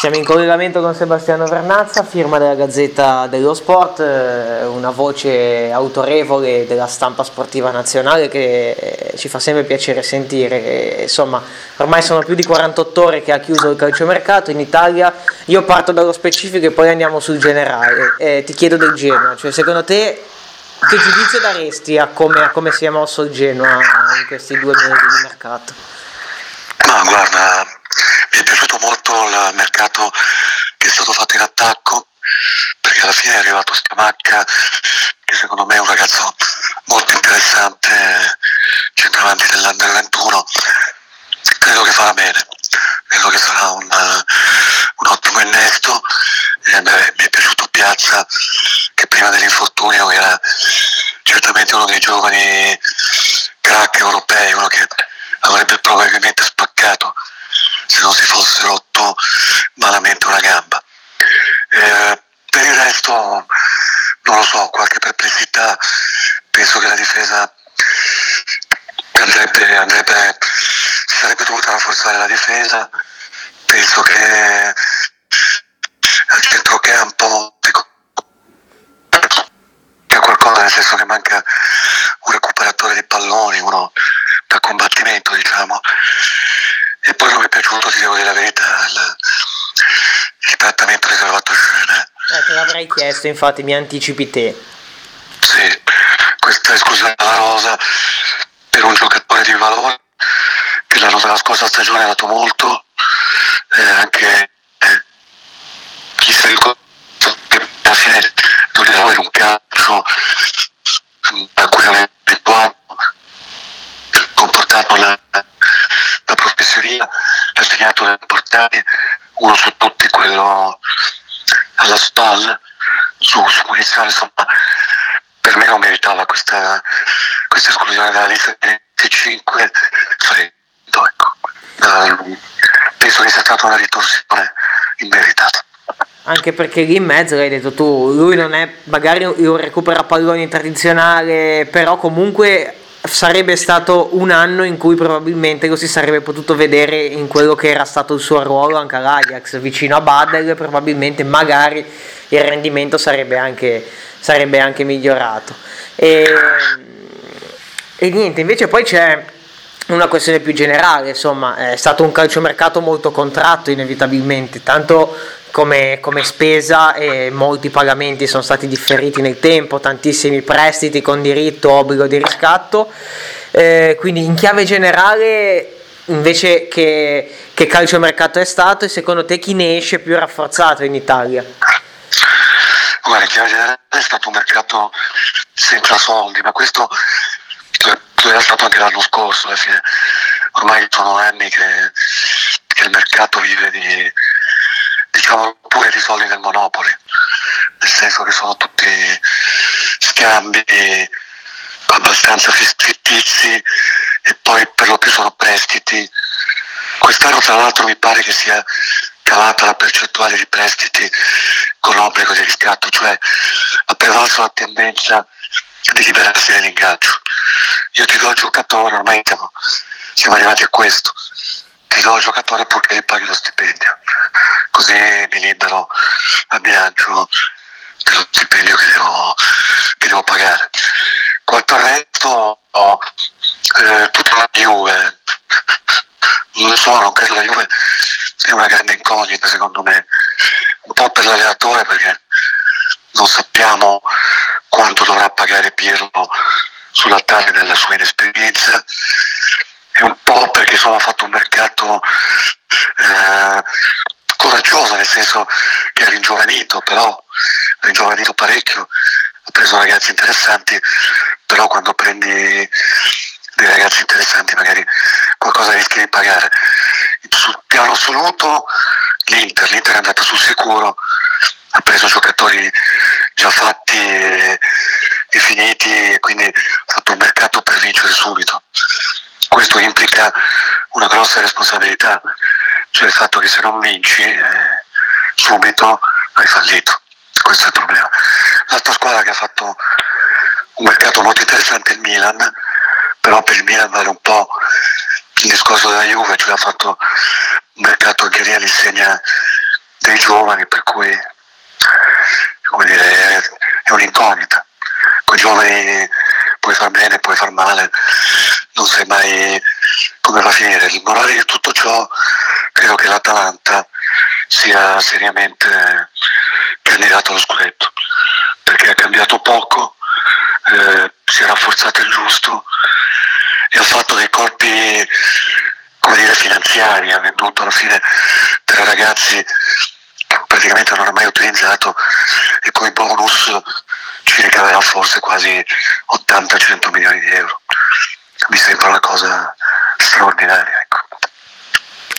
Siamo in collegamento con Sebastiano Vernazza, firma della Gazzetta dello Sport, una voce autorevole della stampa sportiva nazionale che ci fa sempre piacere sentire. Insomma, ormai sono più di 48 ore che ha chiuso il calciomercato in Italia. Io parto dallo specifico e poi andiamo sul generale. Ti chiedo del Genoa, cioè secondo te che giudizio daresti a come si è mosso il Genoa in questi 2 mesi di mercato? Ma guarda, mi è piaciuto molto il mercato che è stato fatto in attacco, perché alla fine è arrivato Scamacca, che secondo me è un ragazzo molto interessante, centravanti dell'Under 21. Credo che farà bene, credo che sarà un ottimo innesto. Mi è piaciuto Piazza, che prima dell'infortunio era certamente uno dei giovani crack europei, uno che avrebbe probabilmente spaccato se non si fosse rotto malamente una gamba. Per il resto non lo so, qualche perplessità. Penso che la difesa sarebbe dovuta rafforzare la difesa. Penso che al centrocampo c'è qualcosa, nel senso che manca un recuperatore di palloni, uno da combattimento, diciamo. E poi non mi è piaciuto, ti devo dire la verità, il trattamento riservato a Schöne. Te l'avrei chiesto, infatti mi anticipi te. Sì, questa esclusione dalla rosa per un giocatore di valore che la scorsa stagione ha dato molto, anche chissà il che alla fine non era avere un calcio a cui aveva abituato, comportato la professionia, ha segnato le importanti, uno su tutti, quello alla spalla, su munizione, insomma, per me non meritava questa esclusione dalla lista dei 25, ecco. Penso che sia stata una ritorsione immeritata. Anche perché lì in mezzo, l'hai detto tu, lui non è, magari un recupera palloni tradizionale, però comunque sarebbe stato un anno in cui probabilmente lo si sarebbe potuto vedere in quello che era stato il suo ruolo anche all'Ajax, vicino a Badel, probabilmente magari il rendimento sarebbe anche migliorato. E niente, invece poi c'è una questione più generale, insomma, è stato un calciomercato molto contratto inevitabilmente, tanto come spesa, e molti pagamenti sono stati differiti nel tempo, tantissimi prestiti con diritto, obbligo di riscatto, quindi in chiave generale invece che calciomercato è stato, e secondo te chi ne esce più rafforzato in Italia? Guarda, in chiave generale è stato un mercato senza soldi, ma questo era stato anche l'anno scorso, alla fine ormai sono anni che il mercato vive diciamo pure di soldi del Monopoli, nel senso che sono tutti scambi abbastanza fittizi e poi per lo più sono prestiti. Quest'anno tra l'altro mi pare che sia calata la percentuale di prestiti con obbligo di riscatto, cioè ha prevalso la tendenza di liberarsi dell'ingaggio. Io ti do il giocatore, ormai siamo arrivati a questo, ti do il giocatore purché gli paghi lo stipendio, così mi libero a bilancio dello stipendio che devo pagare. Quanto al resto, tutta la Juve, non so, non credo, la Juve è una grande incognita secondo me, un po' per l'allenatore, perché non sappiamo quanto dovrà pagare Pirlo sulla taglia della sua inesperienza, e un po' perché insomma ha fatto un mercato coraggioso, nel senso che ha ringiovanito, però ha ringiovanito parecchio, ha preso ragazzi interessanti, però quando prendi dei ragazzi interessanti magari qualcosa rischi di pagare. Sul piano assoluto l'Inter è andata sul sicuro, ha preso giocatori già fatti e finiti, e quindi ha fatto un mercato per vincere subito. Questo implica una grossa responsabilità, cioè il fatto che se non vinci subito hai fallito. Questo è il problema. L'altra squadra che ha fatto un mercato molto interessante è il Milan, però per il Milan vale un po' il discorso della Juve, cioè ha fatto un mercato che lì all'insegna dei giovani, per cui, come dire, è un'incognita. Con i giovani puoi far bene, puoi far male, non sai mai come va a finire. Il morale di tutto ciò, credo che l'Atalanta sia seriamente candidato allo scudetto, perché ha cambiato poco, si è rafforzato il giusto e ha fatto dei colpi, come dire, finanziari. Ha venduto alla fine 3 ragazzi che praticamente non ha mai utilizzato e con i bonus ci ricaverà forse quasi 80-100 milioni di euro. Mi sembra una cosa straordinaria, ecco.